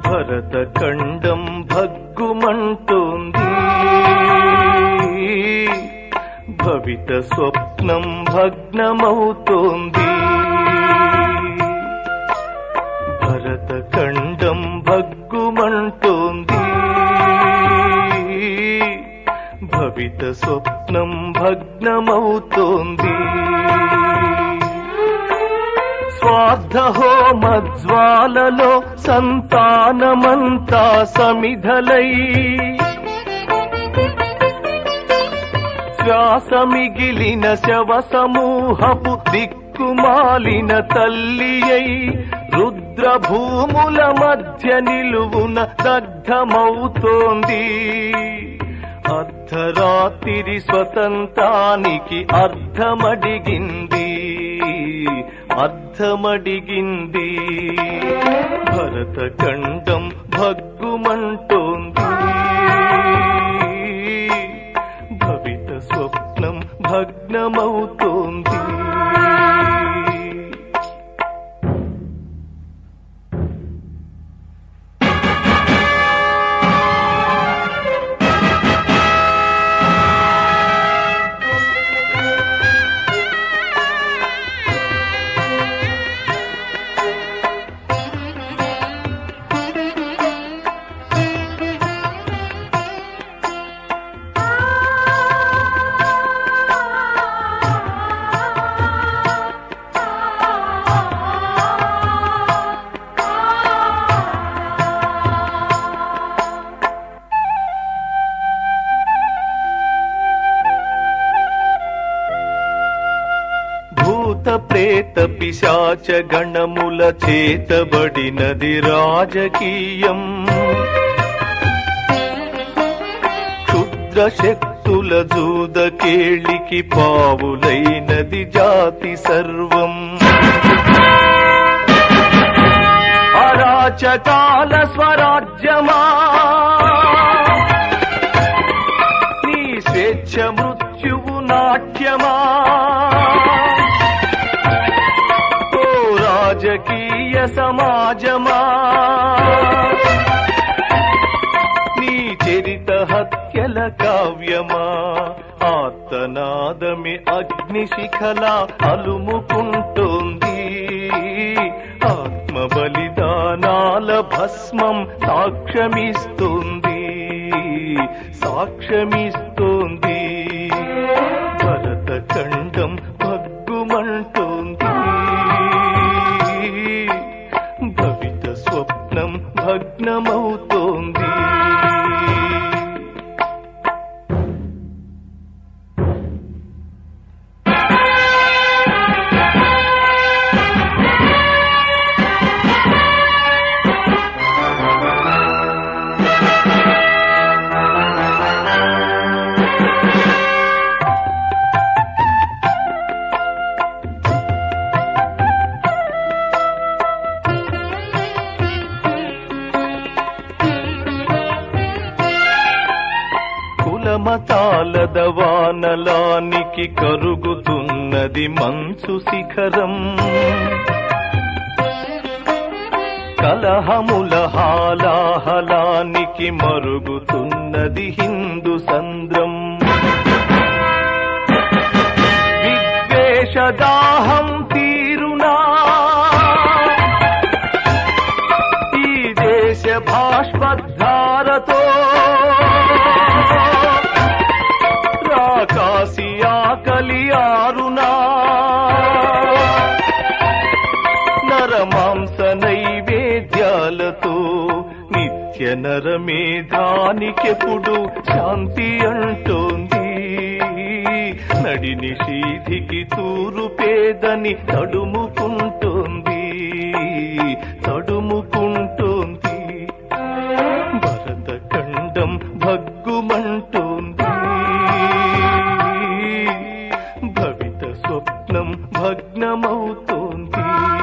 భరతఖండం భగ్గుమంటోంది, భవిత స్వప్నం భగ్నమవుతోంది. భరతఖండం భగ్గుమంటోంది, భవిత స్వప్నం భగ్నమవుతోంది. స్వార్థహోమజ్వాలలో సంతానమంతా సమిధలై, శ్వాస మిగిలిన శవ సమూహపు దిక్కుమాలిన తల్లియై, రుద్రభూముల మధ్య నిలువున దగ్ధమవుతోంది. అర్ధరాత్రి స్వతంత్రానికి అర్ధమడిగింది, అర్ధమడిగింది. భరతఖండం భగ్గుమంటోంది, భవిత స్వప్నం భగ్నమవుతోంది. ప్రేత పిశాచ గణముల చేతబడినది రాజకీయం, క్షుద్ర శక్తుల జూదకేళికి పావులైనది జాతి సర్వం. అరాచకాల స్వరాజ్యమా నీ స్వేచ్ఛ మృత్యువు నాట్యమా, రాజకీయ సమాజమా నీ చరిత హత్యల కావ్యమా. ఆర్తనాదమి అగ్నిశిఖలా అలుముకుంటోంది, ఆత్మ బలిదానాల భస్మం సాక్ష్యమిస్తోంది, సాక్ష్యమిస్తోంది. భరతఖండం భగ్గుమంటోంది, భవిత స్వప్నం భగ్నమవుతోంది. మతాల దవానలానికి కరుగుతున్నది మంచు శిఖరం, కలహముల హాలాహలానికి మరుగుతున్నది హిందూ సంద్రం. విద్వేషదాహం తీరునా ఈ దేశ భాష్పధారతో, కలియారునా నరమాంస నైవేద్యాలతో, నిత్య నరమేధానికెప్పుడు శాంతి అంటోంది. నడి నిషీధికి తూరు పేదని తడుముకుంటోంది, తడుముకుంటోంది. భరతఖండం భగ్గుమంటోంది, భవిత స్వప్నం భగ్నమవుతోంది.